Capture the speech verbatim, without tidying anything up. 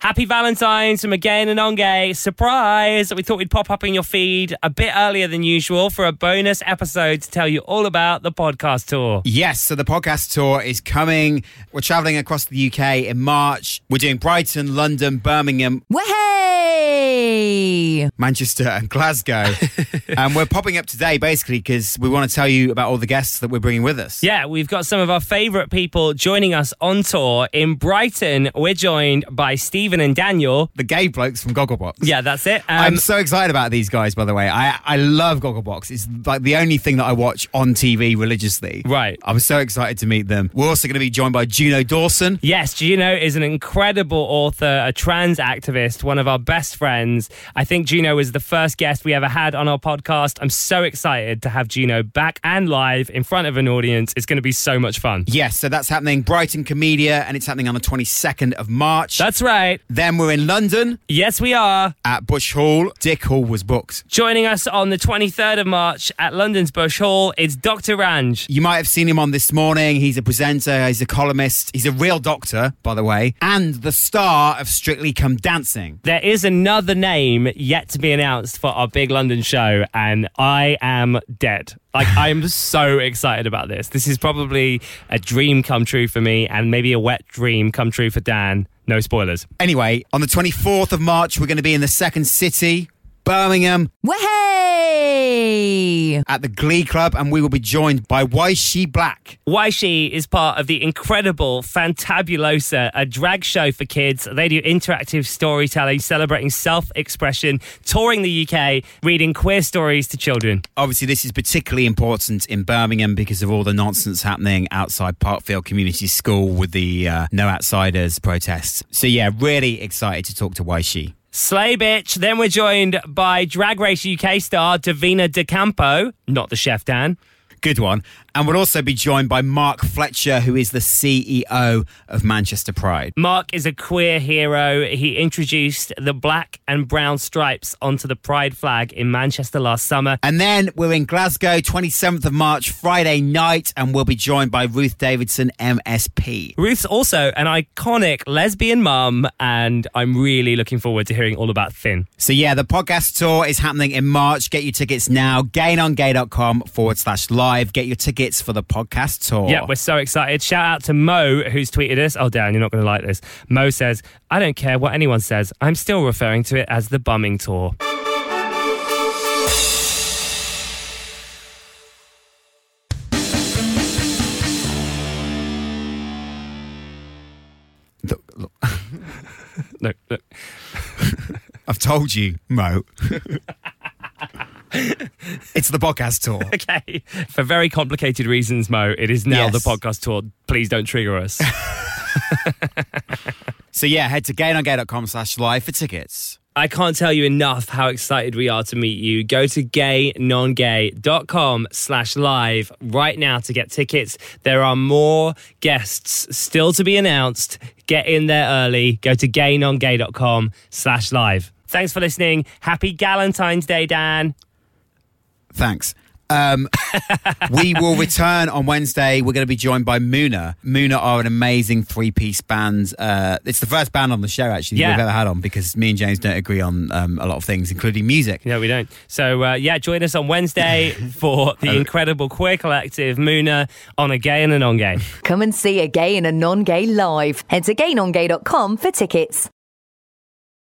Happy Valentine's from Again and On Gay. Surprise! We thought we'd pop up in your feed a bit earlier than usual for a bonus episode to tell you all about the podcast tour. Yes, so the podcast tour is coming. We're travelling across the U K in March. We're doing Brighton, London, Birmingham, Way! Manchester and Glasgow. And we're popping up today basically because we want to tell you about all the guests that we're bringing with us. Yeah, we've got some of our favourite people joining us on tour. In Brighton, we're joined by Stephen and Daniel. The gay blokes from Gogglebox. Yeah, that's it. Um, I'm so excited about these guys, by the way. I, I love Gogglebox. It's like the only thing that I watch on T V religiously. Right. I'm so excited to meet them. We're also going to be joined by Juno Dawson. Yes, Juno is an incredible author, a trans activist, one of our best friends. I think Juno was the first guest we ever had on our podcast. I'm so excited to have Juno back and live in front of an audience. It's going to be so much fun. Yes, so that's happening Brighton Comedia, and it's happening on the twenty-second of March. That's right. Then we're in London. Yes, we are. At Bush Hall. Dick Hall was booked. Joining us on the twenty-third of March at London's Bush Hall, it's Doctor Ranj. You might have seen him on This Morning. He's a presenter, he's a columnist, he's a real doctor, by the way, and the star of Strictly Come Dancing. There is another name yet to be announced for our big London show, and I am dead. Like, I'm so excited about this. This is probably a dream come true for me, and maybe a wet dream come true for Dan. No spoilers. Anyway, on the twenty-fourth of March, we're going to be in the Second City, Birmingham. Way! At the Glee Club, and we will be joined by Why She Black. Why She is part of the incredible Fantabulosa, a drag show for kids. They do interactive storytelling, celebrating self-expression, touring the U K, reading queer stories to children. Obviously, this is particularly important in Birmingham because of all the nonsense happening outside Parkfield Community School with the uh, No Outsiders protests. So yeah, really excited to talk to Why She. Slay bitch. Then we're joined by Drag Race U K star Davina De Campo, not the chef Dan. Good one. And we'll also be joined by Mark Fletcher, who is the C E O of Manchester Pride. Mark is a queer hero. He introduced the black and brown stripes onto the Pride flag in Manchester last summer. And then we're in Glasgow, twenty-seventh of March, Friday night, and we'll be joined by Ruth Davidson, M S P. Ruth's also an iconic lesbian mum, and I'm really looking forward to hearing all about Thin. So yeah, the podcast tour is happening in March. Get your tickets now. gainongay.com forward slash live. Get your tickets for the podcast tour. Yeah, we're so excited. Shout out to Mo, who's tweeted us. Oh, Dan, you're not going to like this. Mo says, I don't care what anyone says. I'm still referring to it as the bumming tour. Look, look. Look, look. I've told you, Mo. It's the podcast tour. Okay. For very complicated reasons, Mo, it is now Yes. the podcast tour. Please don't trigger us. So yeah, head to gaynongay.com slash live for tickets. I can't tell you enough how excited we are to meet you. Go to gaynongay.com slash live right now to get tickets. There are more guests still to be announced. Get in there early. Go to gaynongay.com slash live. Thanks for listening. Happy Galentine's Day, Dan. Thanks. Um, we will return on Wednesday. We're going to be joined by Muna. Muna are an amazing three-piece band. Uh, it's the first band on the show, actually, Yeah. that we've ever had on because me and James don't agree on um, a lot of things, including music. No, we don't. So, uh, yeah, join us on Wednesday for the incredible queer collective Muna on A Gay and a Non-Gay. Come and see a gay and a non-gay live. Head to gaynongay dot com for tickets.